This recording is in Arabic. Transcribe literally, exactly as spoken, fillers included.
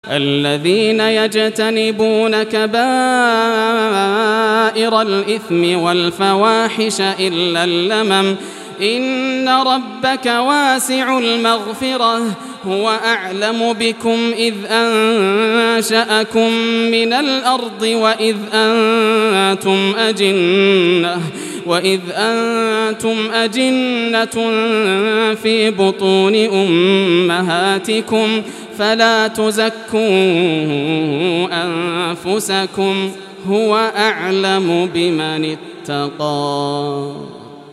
الذين يجتنبون كبائر الإثم والفواحش إلا اللمم إن ربك واسع المغفرة هو أعلم بكم إذ أنشأكم من الأرض وإذ أنتم أجنة وإذ أنتم أجنة في بطون أمهاتكم فلا تزكوا أنفسكم هو أعلم بمن اتقى.